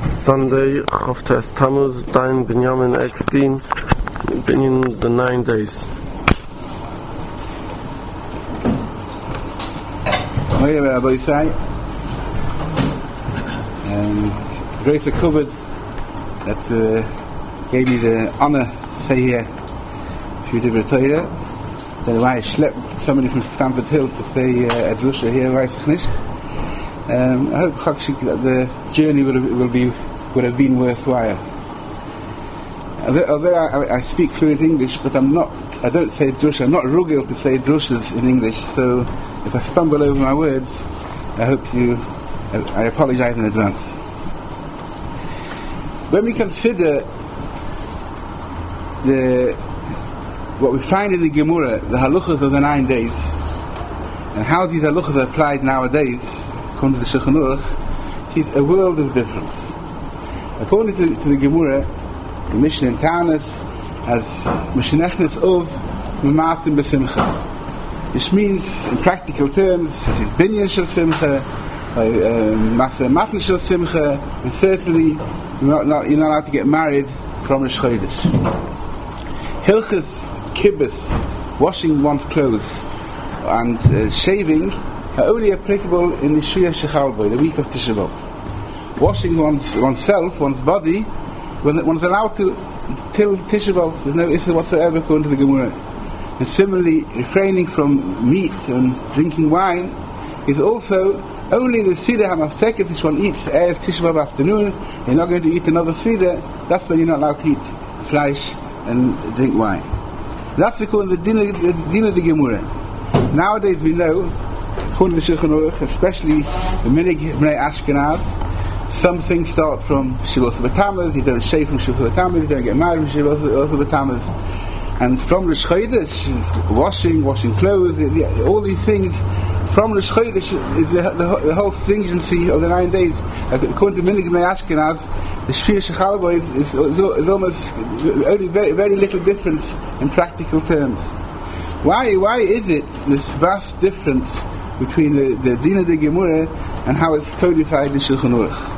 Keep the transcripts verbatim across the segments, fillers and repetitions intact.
Sunday, Chavtes Tammuz, Dayan Binyamin Eckstein, Binyan the nine days. Hi, Rabbi Isai. Um, Grace covered that uh, gave me the honor to say here a few different Torah. Then I schlepped somebody from Stamford Hill to say uh, at Russia here, weiß ich nicht. Um, I hope Chakshik, that the journey will, will be would have been worthwhile. Although, although I, I speak fluent English, but I'm not. I don't say drush. I'm not rugil to say drushas in English. So if I stumble over my words, I hope you. I, I apologize in advance. When we consider the what we find in the Gemara, the halachas of the nine days, and how these halachas are applied nowadays, according to the Shulchan Aruch, it's a world of difference. According to, to the Gemara, the Mishnah in Tanis has Mishnechnes of Mematim B'Simcha, which means, in practical terms, it is Binyan Shel Simcha, Masa Matan Shel Simcha, and certainly you're not, not, you're not allowed to get married from Rosh Chodesh. Hilchas Kibbutz, washing one's clothes, and uh, shaving are only applicable in the Shviyah Shechal Boi, the week of Tisha B'Av. Washing one's, oneself, one's body, when one's allowed to till Tisha B'Av, there's no issue whatsoever according to the Gemara. And similarly, refraining from meat and drinking wine is also only the Seder HaMafseket, which one eats Erev Tisha B'Av afternoon. You're not going to eat another Seder, that's when you're not allowed to eat flesh and drink wine. That's according to the din of the Gemara. Nowadays we know, according to the Shulchan Aruch, especially the Minig Bnei Ashkenaz, some things start from Shilos B'Tammuz. You don't shave from Shilos B'Tammuz, you don't get married from Shilos B'Tammuz. And from Rosh Chodesh, washing, washing clothes, all these things, from Rosh Chodesh is the, the, the whole stringency of the nine days. According to Minig Bnei Ashkenaz, the Shviyah Shechal Boi is, is, is almost only very, very little difference in practical terms. Why, why is it this vast difference between the, the Din of the Gemara and how it's codified in Shulchan Aruch?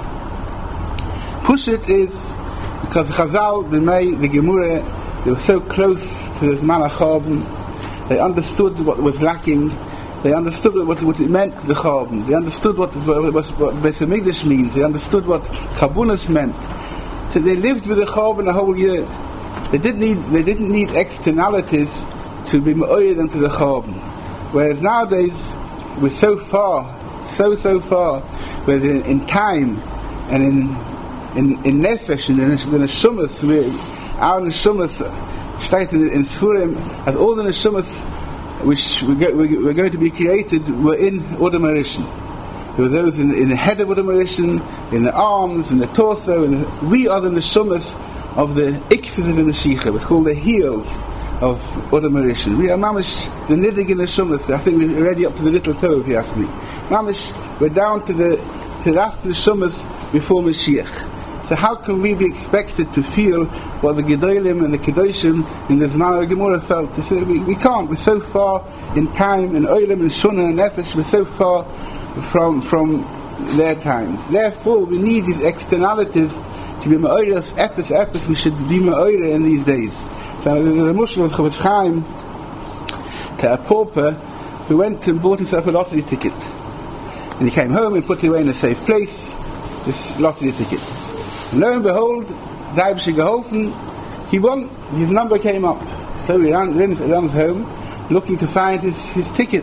Pushit is because Chazal, the Gemara, they were so close to the Zman HaChorban, they understood what was lacking, they understood what, what it meant, the Chorban, they understood what, what, what, what Beis HaMikdash means, they understood what Kabunas meant. So they lived with the Chorban a whole year. They didn't need, they didn't need externalities to be me'oyer them to the Chorban. Whereas nowadays, we're so far, so, so far, whether in, in time and in in, in Nefesh and in, in the Neshumas, our Neshumas, stated in Sfurim, as all the Neshumas which we're, go, we're going to be created were in Odom Harishon. There were those in, in the head of Odom Harishon, in the arms, in the torso, and the, we are the Neshumas of the Ikfis of the Mashiach. It's called the heels of Odom Harishon. We are mamish the niddig in the Neshumas. I think we're already up to the little toe, if you ask me. Mamish, we're down to the to the last Neshumas before Mashiach. So how can we be expected to feel what the Gedolim and the Kedoshim in the Zman HaGemurah felt? So we, we can't. We're so far in time, in Olam, and Shunah, and Nefesh, we're so far from from their times. Therefore, we need these externalities to be Ma'oras, Epis, Epis, we should be Ma'oras in these days. So there's a Muslim of Chavetz Chaim to a pauper who went and bought himself a lottery ticket. And he came home and put it away in a safe place, this lottery ticket. And lo and behold, the Eibusher geholfen, he won, his number came up. So he ran, runs, runs home, looking to find his, his ticket.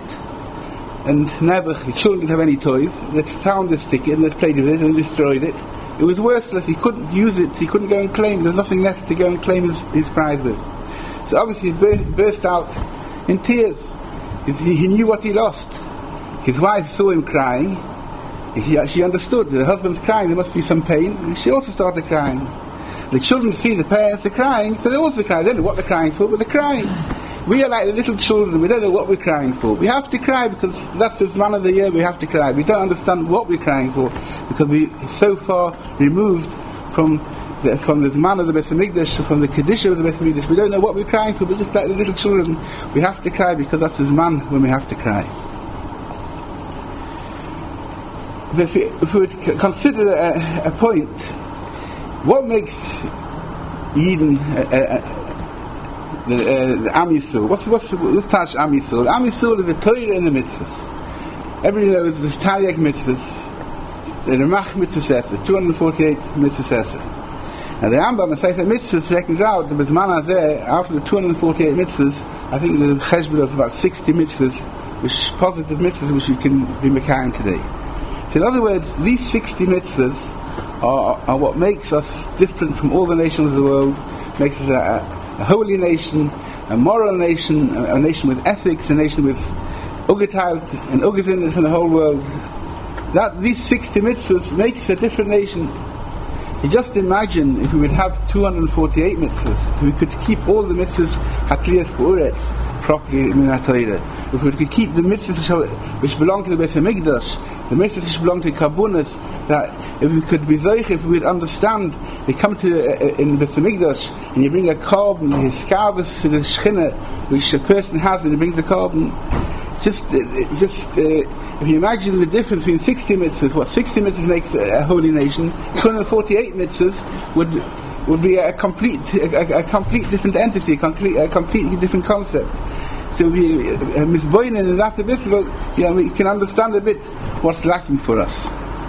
And Nebuch, the children didn't have any toys, they found this ticket and they played with it and destroyed it. It was worthless, he couldn't use it, he couldn't go and claim, there was nothing left to go and claim his, his prize with. So obviously he burst, burst out in tears. He, he knew what he lost. His wife saw him crying. He, she understood, the husband's crying, there must be some pain, and she also started crying. The children see the parents are crying, so they also cry. They don't know what they're crying for, but they're crying. We are like the little children, we don't know what we're crying for. We have to cry because that's the Zman of the year, we have to cry. We don't understand what we're crying for because we're so far removed from the, from the Zman of the Beis HaMikdash, from the Kedusha of the Beis HaMikdash. We don't know what we're crying for, but just like the little children, we have to cry because that's the Zman when we have to cry. If we, if we would consider a, a point what makes Eden uh, uh, the, uh, the Am Yisrael? What's what's let's touch Am Yisrael. Am Yisrael is the Torah and the mitzvahs. Everybody knows the Taryag mitzvahs, the Ramach mitzvahs, two hundred forty-eight mitzvahs. And the Rambam, the Sefer Mitzvahs, reckons out that Bezman Hazeh, after the two hundred forty-eight mitzvahs, I think there's a cheshbon of about sixty mitzvahs, which positive mitzvahs which we can be mekayim today. So in other words, these sixty mitzvahs are, are what makes us different from all the nations of the world, makes us a, a holy nation, a moral nation, a, a nation with ethics, a nation with ugetaylt and ugezin from the whole world. That these sixty mitzvahs make us a different nation. You just imagine if we would have two hundred forty-eight mitzvahs, if we could keep all the mitzvahs hatliyas b'uretz properly in our Torah, if we could keep the mitzvahs which, are, which belong to the Beis Hamikdash, the mitzvahs which belong to Karbonos, that if we could be zoich, if we would understand, they come to uh, in the Beis Hamikdash and you bring a carbon, his skavus to the shechina which a person has when he brings the carbon. Just, uh, just. Uh, If you imagine the difference between sixty mitzvahs, what sixty mitzvahs makes a, a holy nation, two hundred forty-eight mitzvahs would would be a complete a, a complete different entity, a complete, a completely different concept. So we misboinen in that a bit, but you know, we can understand a bit what's lacking for us.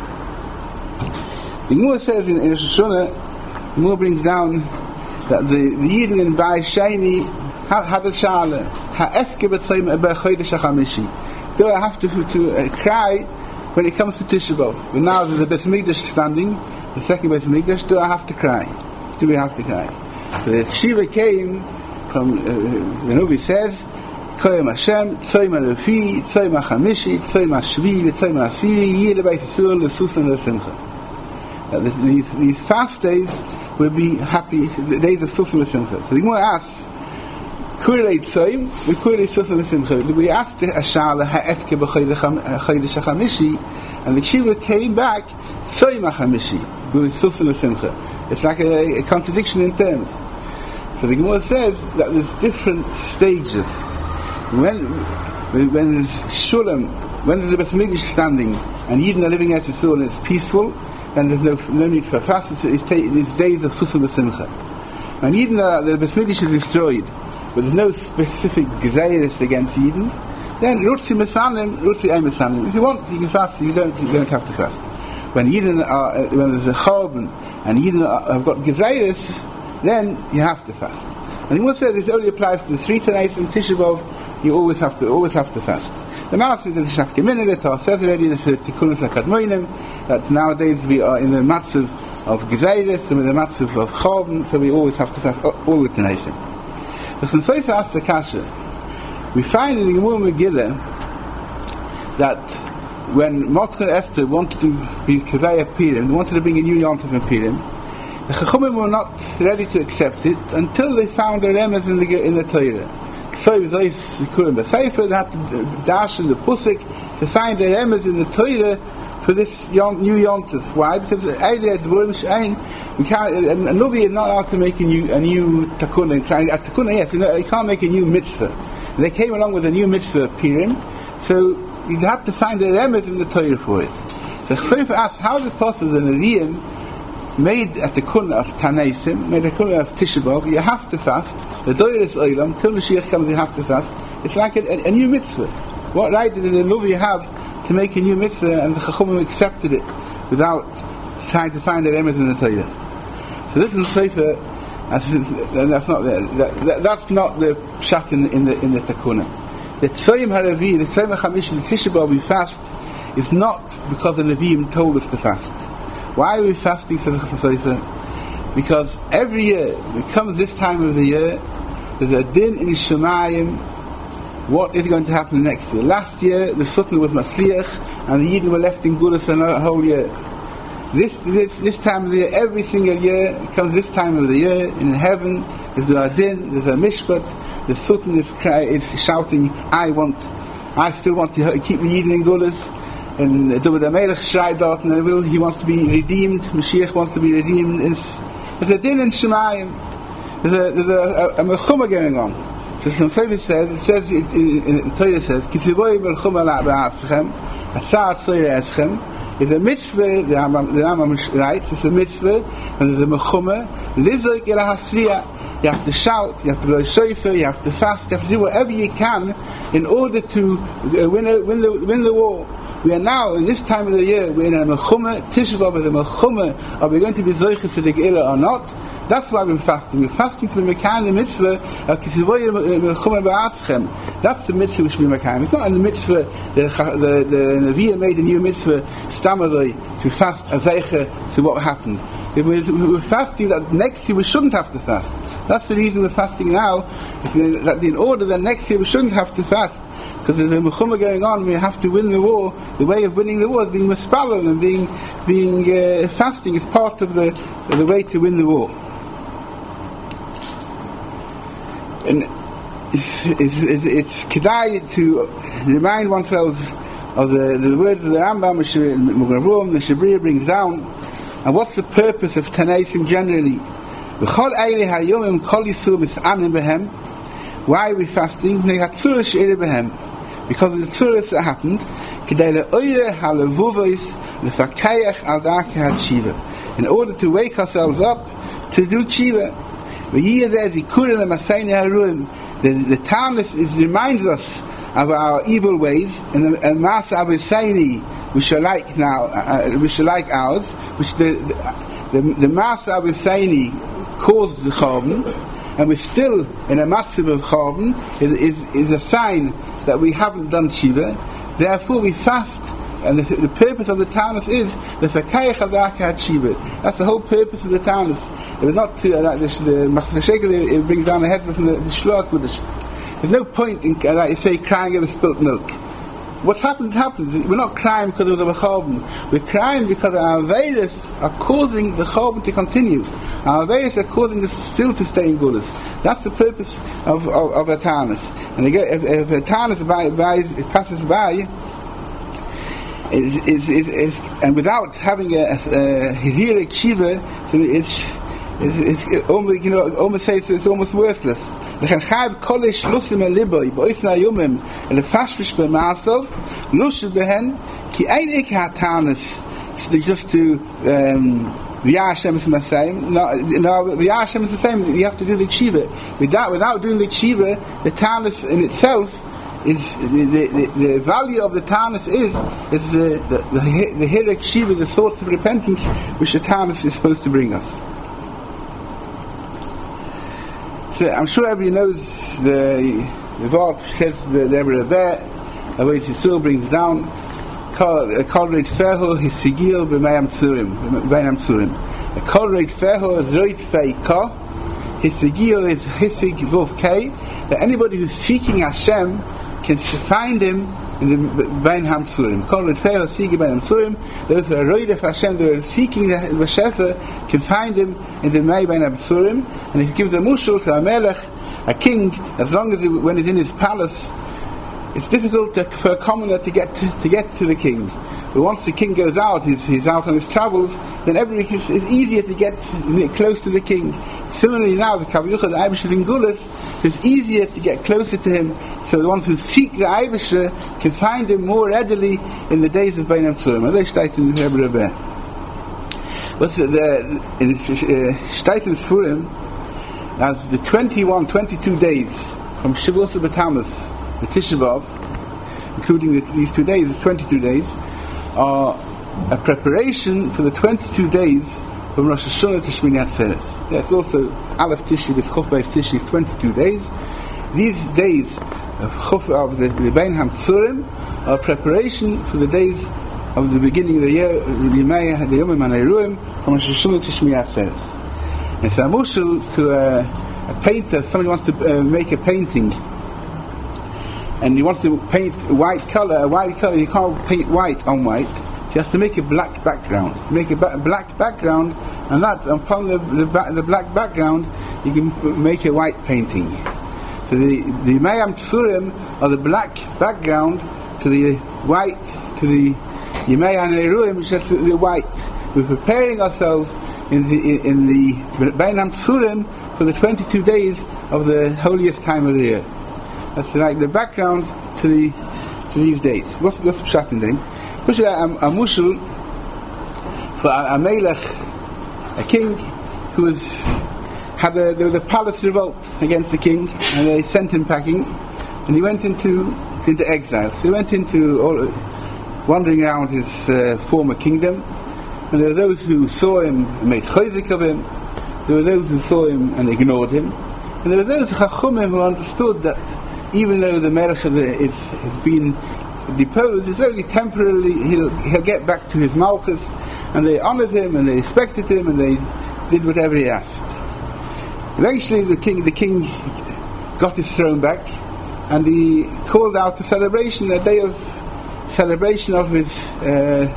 The Gemara says in, in Rosh Hashanah, the Gemara brings down that the the Yidden in Bai Shani had a shale ha'efke b'tzayim ebe chodesh hachamishi. Do I have to, to uh, cry when it comes to Tisha B'Av? But now there's a Beis Hamikdash standing, the second Beis Hamikdash. Do I have to cry? Do we have to cry? So the Shiva came from uh, the Nubi says, Koyim Hashem, Tzoyim HaLefi, Tzoyim HaChamishi, Tzoyim HaShvi, Tzoyim HaSiri, Yeh Lebeis Yisrael, Lesusan Lesimcha. These these fast days will be happy, the days of Susan Lesimcha. So the Gemara asks, Kurei Tzoyim, we Kurei Susan Lesimcha. We asked the Ashala ha'efke b'chodesh hachamishi, and the Shiva came back Tzoyim HaChamishi, with Susan Lesimcha. It's like a, a contradiction in terms. So the Gemara says that there's different stages. When when there's Shulam, when there's a Beis Hamikdash standing, and Yidden are living as a soul and it's peaceful, then there's no no need for fast. It's, it's, it's days of Susan Lesimcha. When Yidden are, the Beis Hamikdash is destroyed, but there's no specific gezeiros against Yidden, then Rutzi Mesanim, Rutzi Ein Mesanim. If you want, you can fast. You don't, you don't have to fast. When Yidden are, when there's a Chorban and Yidden are, have got gezeiros, then you have to fast. And he will say this only applies to the three Tanais and Tisha B'Av. You always have to, always have to fast. The Master says the Shaf Keminah, the Torah says already, the Tikkunos HaKadmonim, that nowadays we are in the matzav of gezeiros and in the matzav of Chorban, so we always have to fast all the Tanais. But in Sefer asks the Kasha, we find in the Gemara Megillah that when Mordechai and Esther wanted to be Kavei Purim, they wanted to bring a new Yom Tov in Purim, the Chachamim were not ready to accept it until they found a remez in the in the Torah. So they had to dash in the Pusik to find a remez in the Torah for this yom, new Yom Tov. Why? Because we can't, a Nubi is not allowed to make a new a new takuna. A takuna, yes, you know, you can't make a new mitzvah. And they came along with a new mitzvah Purim, so you have to find a remez in the Torah for it. So Chayef asks, how is it possible that the Nevi'im made a takuna of Tanaisim, made a takuna of Tisha B'Av? You have to fast. The Doyer is Olam, till Mashiach comes, you have to fast. It's like a, a, a new mitzvah. What right did the Nubi have to make a new mitzvah, and the Chachamim accepted it without trying to find a remez in the Torah? So this is Sefer, and that's not the, that, that, that's not the pshat in, in the in the takuna. The Tzoyim HaRavi, the Tzoyim HaChamishi, the Tisha B'Av we fast is not because the Nevi'im told us to fast. Why are we fasting? Says the Sefer, because every year, when it comes this time of the year, there's a din in Shemayim. What is going to happen next year? Last year, the Sultan was Masliach, and the Yidden were left in Gulas a whole year. This, this this time of the year, every single year, it comes this time of the year, in heaven, there's a din, there's a mishpat, the Sultan is, cry, is shouting, I want, I still want to keep the Yidden in Gulas, and David HaMelech schreit dort, and will, he wants to be redeemed, Mashiach wants to be redeemed. There's a din in Shemayim, there's a, there's a, a, a melchuma going on. So some Sefer says, it says, in the Torah says, Kisivoy melchuma la'ba'atzchem, atzar tzore eschem, is a mitzvah, the Rambam, the Rambam writes, it's a mitzvah, and there's a mechumah, lizoik ela hasriya, you have to shout, you have to blow shofar, you have to fast, you have to do whatever you can in order to uh, win, a, win, the, win the war. We are now, in this time of the year, we're in a mechumah, Tisha B'Av is a mechumah, are we going to be zoiches to the Geila or not? That's why we're fasting. We're fasting to be Mekayim the mitzvah. That's the mitzvah which we Mekayim. It's not in the mitzvah, the, the, the Nevi'ah made a new mitzvah, Stamadoi, to fast Azeicha to what happened. If we're, we're fasting that next year we shouldn't have to fast. That's the reason we're fasting now, is that in order that next year we shouldn't have to fast. Because there's a mechumah going on, we have to win the war. The way of winning the war is being mispalel, and being being uh, fasting is part of the the way to win the war. And it's, it's, it's, it's kedai to remind oneself of the, the words of the Rambam, the Shabriya brings down, and what's the purpose of Tanaisim generally? Why are we fasting? Because of the tzuras that happened, in order to wake ourselves up to do tshiva. The, the Talmud is reminds us of our evil ways, and the Masa Abisaini, which are like now, uh, which are like ours, which the the, the, the Masa Abisaini caused the Chorban, and we're still in a massive of Chorban, is, is is a sign that we haven't done Tshiva. Therefore, we fast. And the, the purpose of the Tanis is the Fakayach Adaka Hatshiva. That's the whole purpose of the Tanis. It was not to, uh, the Machzor Shekel, it brings down the head from the, the Shloah Kodesh. There's no point in, uh, like you say, crying over spilt milk. What's happened happened. We're not crying because of the Chorban. We're crying because our Averis are causing the Chorban to continue. Our Averis are causing us still to stay in Gulas. That's the purpose of, of, of a Tanis. And again, if, if a Tanis by, by, passes by, Is, is, is, is, and without having a Hihirik Shiva, so it's, it's, it's almost, you know, almost say it's, it's almost worthless. Just to um, V'yah Hashem is the same. No, no, V'yah Hashem is the same. You have to do the Tshiva. Without, without doing the Tshiva, the Tanis in itself is the, the, the value of the Tanis is is the the, the, the Hirek Shiva, the thoughts of repentance which the Tanis is supposed to bring us. So I'm sure everybody knows the the Vart says the the Rebbe, the way Yisrael brings down Kol Reit Fehu His Sigil B'Mayam Tzurim B'Mayam Tzurim. Kol Reit Fehu is Reit Feika. His Sigil is Hisig Vov Kei. That anybody who's seeking Hashem can find him in the Beinham Tzurim. Those who are roid of Hashem, they are seeking the Shefa, can find him in the May Beinham Tzurim. And he gives a mushal to a melech, a king, as long as he, when he's in his palace, it's difficult to, for a commoner to get to, to get to the king. But once the king goes out, he's, he's out on his travels, then everybody is, it's easier to get close to the king. Similarly now, the Kavyucha, the Eibusha in Gulas, it's easier to get closer to him. So the ones who seek the Eibusha can find him more readily in the days of Beinam Tzurim. As they state in the Rebbe. What's the, in Shteit in Sfurim, as the twenty-one, twenty-two days from Shavuos B'Tammuz, the Tisha B'Av, including the, these two days, it's twenty-two days, are a preparation for the twenty-two days from Rosh Hashanah to Shmini Atzeres. Yes, also Aleph Tishri, with Chof Beis Tishri, is twenty-two days. These days of Chof of the, the Beinham Tzurim are a preparation for the days of the beginning of the year, Yimei HaDeyomim HaNeiruim, from Rosh Hashanah to Shmini Atzeres. And so, Amushal to a, a painter, somebody wants to uh, make a painting, and he wants to paint a white color, a white color, you can't paint white on white. He has to make a black background. Make a ba- black background, and that upon the the, ba- the black background, you can make a white painting. So the the Mayam Tzurim are the black background to the white, to the Yimei HaNeiruim, which is the white. We're preparing ourselves in the in the Beinam Tzurim for the twenty-two days of the holiest time of the year. That's like the background to the to these dates. What's what's the Pshat in them? A mushal for a, a melech, a king who was had a, there was a palace revolt against the king, and they sent him packing, and he went into into exile. So he went into all, wandering around his uh, former kingdom, and there were those who saw him and made chayzik of him. There were those who saw him and ignored him, and there were those chachumim who understood that even though the melech is has been deposed, it's only temporarily. He'll he'll get back to his malchus, and they honoured him and they respected him and they did whatever he asked. Eventually, the king the king got his throne back, and he called out a celebration, a day of celebration of his uh,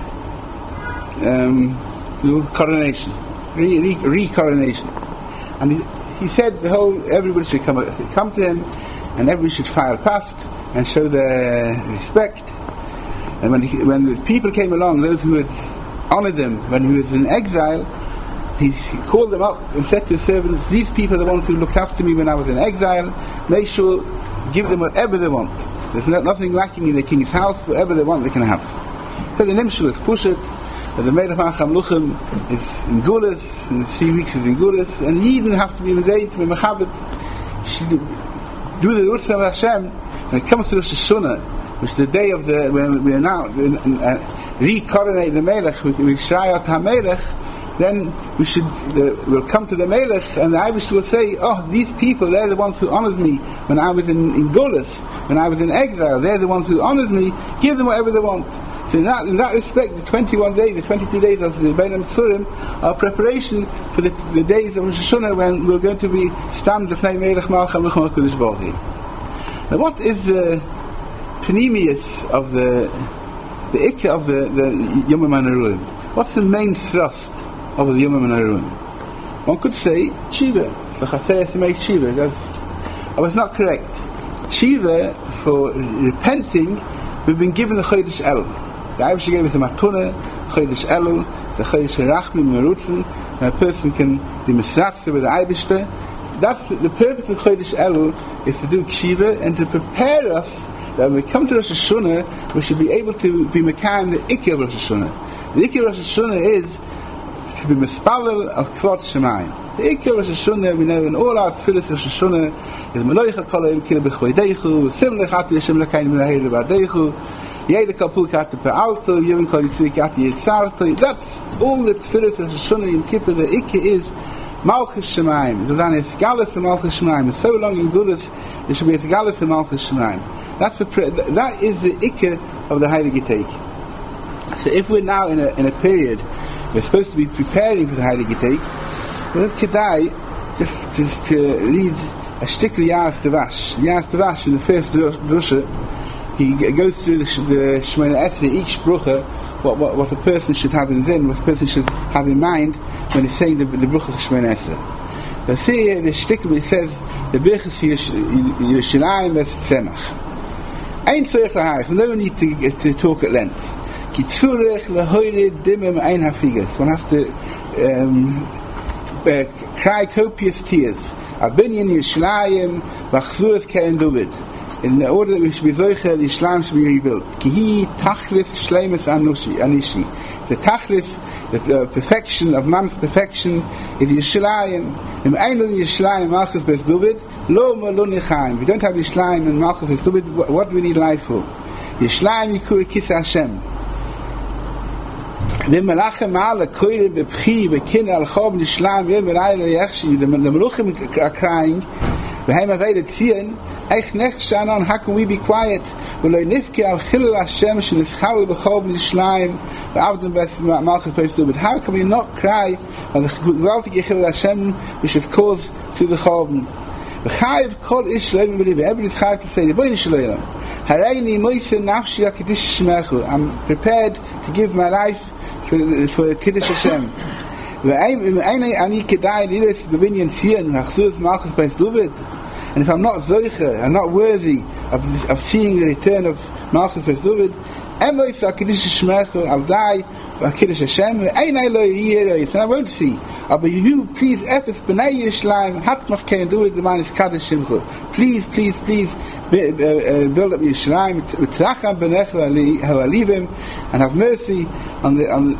um, coronation, re, re, re-coronation. And he, he said the whole everybody should come come to him, and everybody should file past and show their respect. And when he, when the people came along, those who had honoured him when he was in exile, he called them up and said to his servants, "These people are the ones who looked after me when I was in exile. Make sure, give them whatever they want. There's no, nothing lacking in the king's house. Whatever they want, they can have." So the Nimshul is Pushet, and the Melech Hamluchim is in Gulas, and the three weeks is in Gulas, and he didn't have to be Mezayit, to be Mechabit. She do, do the Rutzah of Hashem. When it comes to Rosh Hashanah, which is the day of the, when we are now uh, re-coronate the Melech, we, we Shrei out HaMelech, then we should, uh, we'll come to the Melech, and the Irish will say, "Oh, these people, they're the ones who honored me when I was in, in Gulas, when I was in exile, they're the ones who honored me, give them whatever they want." So in that, in that respect, the twenty-one days, the twenty-two days of the Bein HaMetzurim are preparation for the, the days of Rosh Hashanah when we're going to be stand Lefnei Melech Malcham L'chom HaKadosh Baruch Hu. Now what is the panemius of the the ikka of the, the Yom HaNaruim? What's the main thrust of the Yom HaNaruim? One could say Tshiva. It's the Chaseres to make Tshiva. That's, I was not correct. Tshiva, for repenting, we've been given the Chodesh Elul. The Eibusher gave us the Matuna, Chodesh Elul, the Chodesh Rachmim Merutzen, and a person can be misratze with the Eibusher. That's the purpose of Chodesh Elul, is to do Kshiva and to prepare us that when we come to Rosh Hashanah, we should be able to be Mekayim the Ikka of Rosh Hashanah. The Ikka of Rosh Hashanah is to be Mispalel of Kvot Shemayim. The Ikka of Rosh Hashanah, we know in all our tefillas of Rosh Hashanah, is Meloicha Kol Eim Kila B'Chvoidechu, Simlech Ati Yashem L'Kayin M'Nahir L'Badechu, Yeda Kapul Kati Pe'alto, Yevin Kol Yitzri Kati Yitzarto. That's all the tefillas of Rosh Hashanah in Kippur. The Ikka is Malchus Shemayim. So then it's Galus and Malchus Shemayim. It's so long in Gudas, it should be it's Galus and Malchus Shemayim. That's the pre- that is the Ikka of the Heilige Teik. So if we're now in a in a period we're supposed to be preparing for the Heilige Teik, well, today just, just to read a shtikli Yas Devash. Yas Devash in the first drusha, he goes through the, the Shemona Esrei, each brucha, what, what what a person should have in Zen, what a person should have in mind when he's saying the, the bruchas of Shemona Esrei. The see the shtikli says the birchas Yerushalayim es Tzemach. Ein tzorech laharis. No need to, to talk at length. Ki tzorech lahoire dimim ein hafigas. One has to um, uh, cry copious tears. Abinyan Yerushalayim v'achzuras ke'en David. In order that we should be zoicher, the Islam should be rebuilt. Ki hi tachlis shleimus anishi. The tachlis, the uh, perfection of man's perfection, is Yerushalayim. Im ein lo Yerushalayim malchus bes David. Lo lo nechaim. We don't have Yishlaim and Malchus is stupid. What do we need life for? Yishlaim yikur kisa Hashem. The Melachim ala koire bepchi bekin al chob Yishlaim yem elayla yachshi. The Meluchim are crying. V'heim aveidet zion. Eich nech shanon. How can we be quiet? V'lo nifke al chilul Hashem shenifchal b'chob Yishlaim v'avdem bes Malchus bes stupid. How can we not cry on the gewaltige chilul Hashem which is caused through the chob? V'chayiv kol ish le'im b'liv. Everybody's chayiv to say, Ribono shel olam, hareini moise nafshi ha'kiddush shmechu. I'm prepared to give my life for, for Kiddush Hashem. V'ein ani kedai lilis b'binyan Zion v'achzuz Malchus bes David. And if I'm not zoicher, I'm not worthy of, of seeing the return of Malchus bes David, emois ha'kiddush shmechu, I'll die for Kiddush Hashem. V'ein ai lo yirei, and I won't see. But you, please, Efes B'nai Yerushalayim, Hatmach Kein David, the man is Kaddish Shimchu. Please, please, please, build up Yerushalayim, V'tracham B'necha Ha'alivim, and have mercy on the on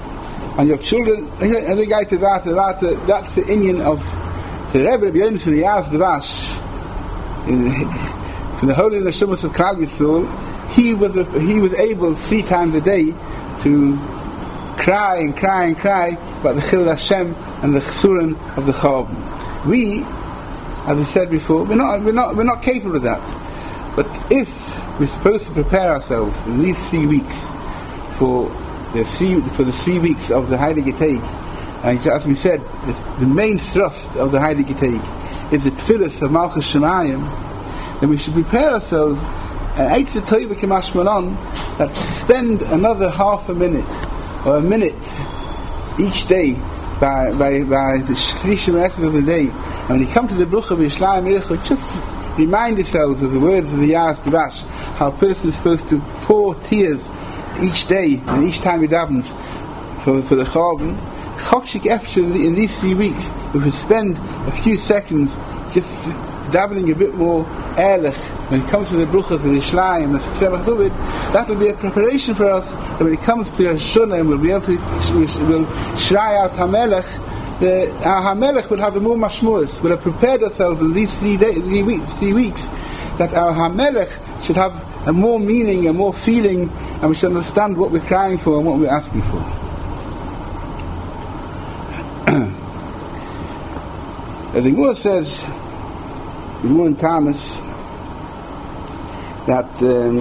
and your children, and the guy to that, that's the Indian of the Rebbe Rabbi Yonason Yaz Dvash, from the Holy Neshamas of Klal Yisrael. He was a, he was able three times a day to cry and cry and cry about the Chilul Hashem and the Chsurim of the Chorban. We, as we said before, we're not we're not we're not capable of that. But if we're supposed to prepare ourselves in these three weeks for the three for the three weeks of the Heilige Tag, and as we said, the, the main thrust of the Heilige Tag is the Tfilas of Malchus Shemayim, then we should prepare ourselves and Eitz Tov K'mashmalon that spend another half a minute or a minute each day by by by the three Shemeres of the day. And when you come to the Bruch of Yishlayim Yiricha, just remind yourselves of the words of the Yaz Dvash, how a person is supposed to pour tears each day and each time he davens for for the Chorban. Chokshik Efshel in these three weeks, if we spend a few seconds just davening a bit more ehrlich when it comes to the Bruchas of the Yishlayim, the Tzemach David, that will be a preparation for us that when it comes to Rosh Hashanah, we'll be able to we'll shray out HaMelech. The our HaMelech will have a more mashmuas. We'll have prepared ourselves in these three days, three weeks, three weeks, that our HaMelech should have a more meaning, a more feeling, and we should understand what we're crying for and what we're asking for. As the Gemara says, the Gemara in Thomas, that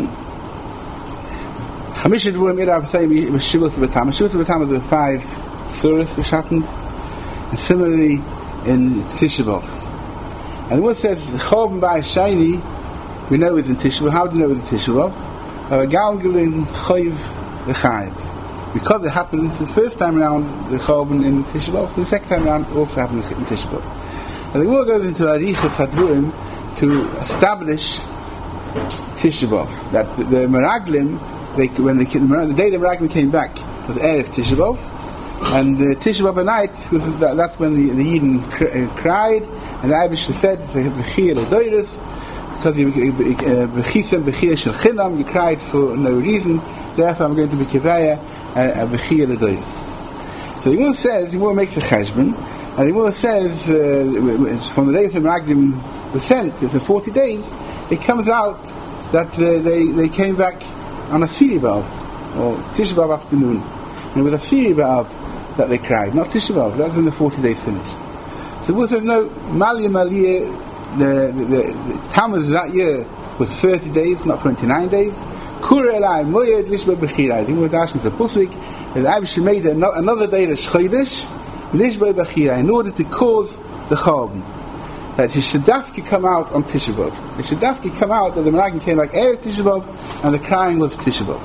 Chamisha Dvurim Irav say Shivos V'Tam. Shivos V'Tam are the five surahs which happened, and similarly in Tisha B'Av. And the Gemara says Chorban Ba'is Sheni, we know it's in Tisha B'Av. How do you know it's in Tisha B'Av? Galgalin Choyv V'Chayiv. Because it happened the first time around the Chorban in Tisha B'Av, the second time around also happened in Tisha B'Av. And the Gemara goes into Arichas Hadburim to establish Tisha B'Av, that the, the Meraglim, they, when they, the day the Meraglim came back was Erev Tisha B'Av, and the Tisha B'Av night was that, that's when the, the Yidden cr- uh, cried, and the Eibishter said, "Bechir Edoiris," because you Bechisem Bechir Shel Chinam, you cried for no reason. Therefore, I'm going to be Kivaya a Bechir Edoiris. So the Gemara says, the Gemara makes a cheshbon. And the Gemara says, uh, from the day of the Meraglim was sent, the forty days, it comes out that uh, they, they came back on a Asiri B'Av, or Tisha B'Av afternoon. And it was a Asiri B'Av that they cried, not Tisha B'Av. That was when the forty days finished. So the Gemara says, no, Malia Malia, the, the, the, the Tammuz that year was thirty days, not twenty-nine days. Kura Elai Moyed Lishba B'Chirai. The Gemara dashes the Pusik, that Eibishter made another day of Chodesh, Lishba B'Chirai, in order to cause the Chorban. That his Shadafki come out on Tisha B'Av. The Shadafki come out that the Meraglim came back Erev Tisha B'Av, and the crying was Tisha B'Av.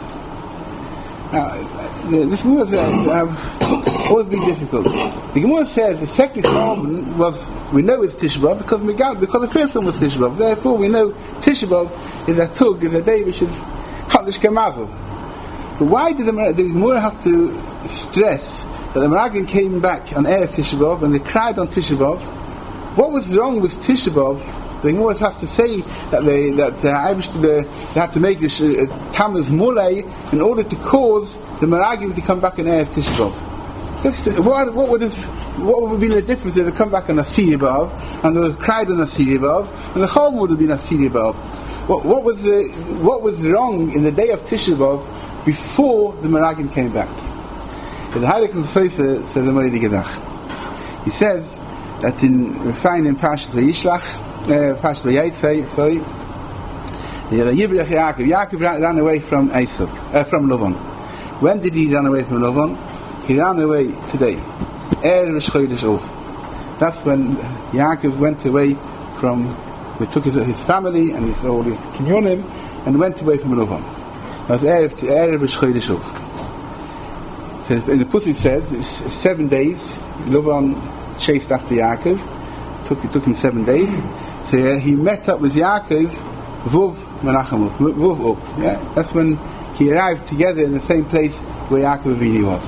Now, this Gemara have always been difficult. The Gemara says the second Chorban was, we know it's Tisha B'Av because because the first one was Tisha B'Av. Therefore, we know Tisha B'Av is a tug, is a day which is Chadash Kemazel. But why did the, the Gemara have to stress that the Meraglim came back on Erev Tisha B'Av and they cried on Tisha B'Av? What was wrong with Tisha B'Av? The Gemara has to say that they that uh, they had to make this uh, Tammuz Mulei in order to cause the Meraglim to come back on Erev Tisha B'Av. So, what, what would have what would have been the difference if they come back on Asiri B'Av and they cried on Asiri B'Av and the Chorban would have been Asiri B'Av? What, what was the, what was wrong in the day of Tisha B'Av before the Meraglim came back? The Heilige Sefer says the Moed Gedach. He says that in we find in Parshas Vayishlach, uh, Parshas Vayetzei, sorry, Yivrach Yaakov. Yaakov ran away from Esav, uh, from Lavan. When did he run away from Lavan? He ran away today. Erev Chodesh Av. That's when Yaakov went away from. We took his, his family and his, all his kinyonim and went away from Lavan. That's Erev Erev Chodesh Av. In the Pusik says it's seven days. Lavan chased after Yaakov. Took it took him seven days. So yeah, he met up with Yaakov. Vuv Menachem Vuv up. Yeah, that's when he arrived together in the same place where Yaakov Avinu was.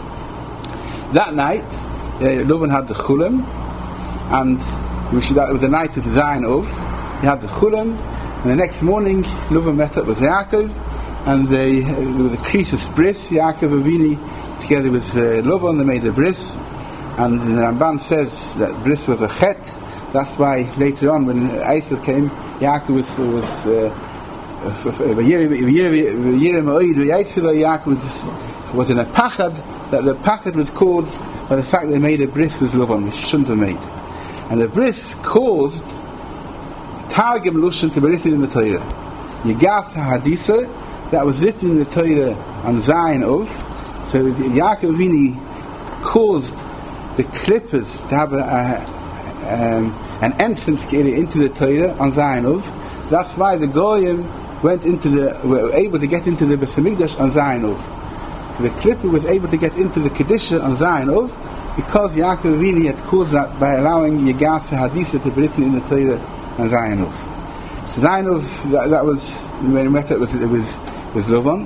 That night, uh, Lavan had the chulim, and which that was the night of Zayin Ov. He had the chulim, and the next morning Lavan met up with Yaakov, and they, there was a crease of bris. Yaakov Avinu together with uh, Lavan, they made a bris, and the Ramban says that bris was a chet. That's why later on when Esav came, Yaakov was was uh, Yaakov was, was in a pachad, that the pachad was caused by the fact that they made a bris with Lavan, which shouldn't have made. And the bris caused Targum Lushan to be written in the Torah. Yegas HaHadisa, that was written in the Torah on Zion of. So Yaakov Avinu caused the clippers to have a, a, um, an entrance into the Torah on Zion of. That's why the Goyim went into the, were able to get into the Beis Hamikdash on Zion of. So the clipper was able to get into the Kedusha on Zion of, because Yaakov Avinu had caused that by allowing Yegas HaHadisa to be written in the Torah on Zion of. So Zion of, that, that was, when he met it, was, it was, was Lavan.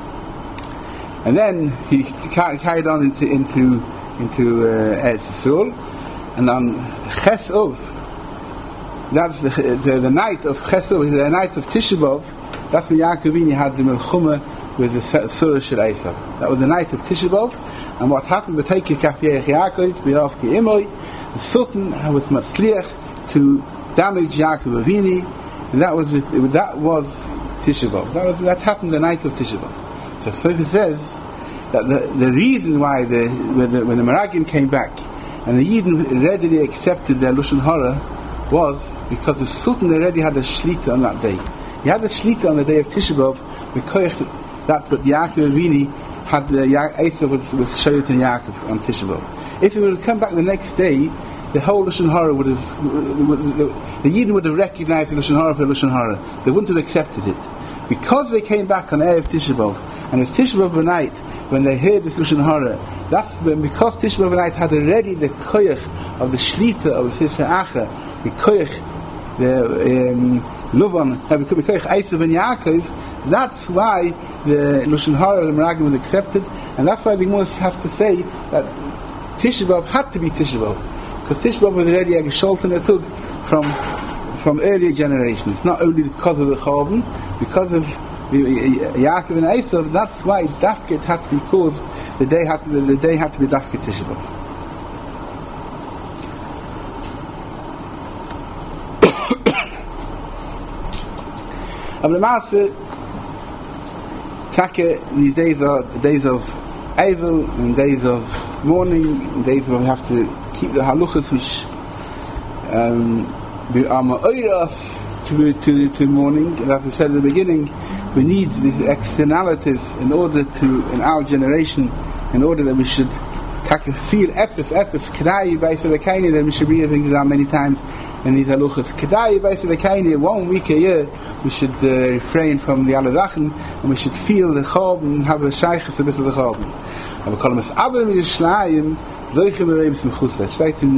And then he carried on into into into uh, Eretz Yisrael, and on Ches Of, that's the, the, the night of Ches Of, the night of Tisha B'Av. That's when Yaakov Avinu had the Melchuma with the Surah Shel Esav. That was the night of Tisha B'Av. And what happened? B'Teikei Kaf Yerech Yaakov B'Yav Ki Imoi. The Sultan was matzliach to damage Yaakov Avinu, and that was it, that was Tisha B'Av. That was that happened the night of Tisha B'Av. So Sofer says that the, the reason why the when the, when the Meragim came back and the Yidden readily accepted their Lashon Hara was because the Sultan already had a Shlita on that day. He had a Shlita on the day of Tisha B'Av because that's what Yaakov Avinu had the Esav was, was Shayut and Yaakov on Tisha B'Av. If he would have come back the next day, the whole Lashon Hara would have, would, the, the Yidden would have recognized the Lashon Hara for Lashon Hara. They wouldn't have accepted it. Because they came back on Erev Tisha B'Av, and it's Tisha B'Av night, when they heard this Lashon Hara, that's when, because Tisha B'Av night had already the koyach of the Shlita of the Sifra Acha, the koyach, the um, Lavan, the koyach Esav and Yaakov, that's why the Lashon Hara of the Meragim was accepted, and that's why the Gemara has to say that Tisha B'Av had to be Tisha B'Av, because Tisha B'Av was already a Gesholt and a Tug from from earlier generations, not only because of the Chorban, because of Yaakov and Esav. That's why Dafket had to be caused. The day had to, the, the day had to be Dafket Tisha B'Av. Ablemase, Take, these days are the days of Eivel and days of mourning, and days where we have to keep the haluchas which um, are ma'oras to, to, to mourning. And as we said at the beginning, we need these externalities in order to, in our generation, in order that we should feel epis, epis, kedai, baisa v'kaini, that we should read things out many times in these haluchas. Kedai, baisa v'kaini, one week a year, we should uh, refrain from the alazachen, and we should feel the chob and have a shaychus a bit of the chob. And we call them as abel midishlayim, zoichem ereim simchusa. It's like in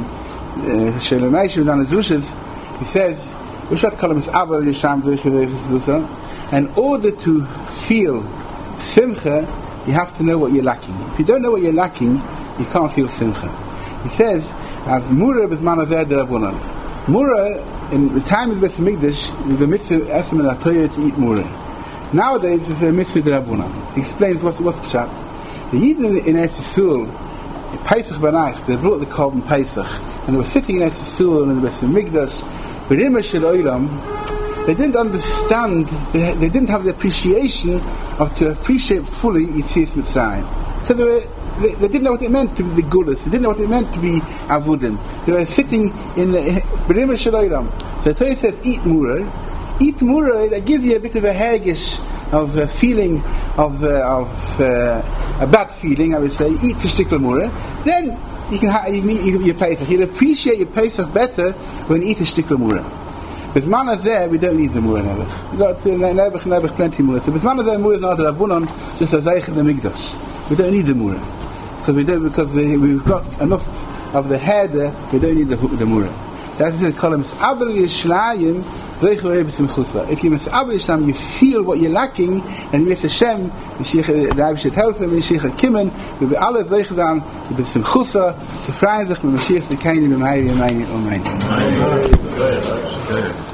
Shalom Eishu, down the Drushas, he says, we should call them as abel midishlayim, zoichem ereim simchusa. In order to feel simcha, you have to know what you're lacking. If you don't know what you're lacking, you can't feel simcha. He says, as mura b'zman hazeh d'Rabbanan. Mura, in the time of the Beis Hamikdash, was a mitzvah esem and atoyah to eat mura. Nowadays, it's a mitzvah d'Rabbanan. He explains what's what's pshat. The Yidden in Eretz Yisrael, Pesach Banach, they brought the korban Pesach, and they were sitting in Eretz Yisrael in the Beis Hamikdash, b'rimah shel olam. They didn't understand, they, they didn't have the appreciation of to appreciate fully Yetzias Mitzrayim. Because they, were, they, they didn't know what it meant to be the Gulas, they didn't know what it meant to be Avudim. They were sitting in the B'rimah Shel Olam. So the Torah says, eat Murah. Eat Murah, that gives you a bit of a hagish, of a feeling, of, uh, of uh, a bad feeling, I would say. Eat Tishtikl Murah. Then you can have, you can eat your Pesach. You'll appreciate your Pesach better when you eat a Tishtikl Murah. With Mana there, we don't need the Murah Nebuch. We've got Nebuch, Nebuch, plenty Murah. So with Mana there, Murah is not a Rabbunon, just a Zeich in the Mikdash. We don't need the Murah. Because we don't, because the, we've got enough of the hair there, we don't need the, the Murah. That's the columns. Abel Yishlayim, Zeich Re'eh B'Simchusa. If you miss Abel Yishlayim, you feel what you're lacking, and you miss Hashem, the Rebbe should help him, Mashiach Kimen, we be alle Zeich Zan, B'Simchusa, to freien sich, mit Mashiach, the Kaini, B'Meiri, Ameini, Ameini.